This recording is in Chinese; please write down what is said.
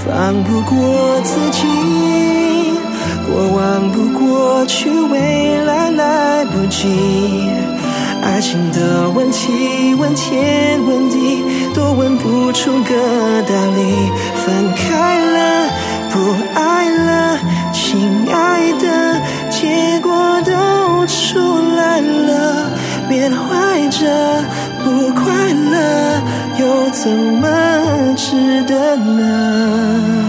放不过自己，过往不过去，未来来不及。爱情的问题，问天问地，都问不出个道理。分开了，不爱了，亲爱的，结果都出来了。缅怀着不快乐，又怎么值得呢？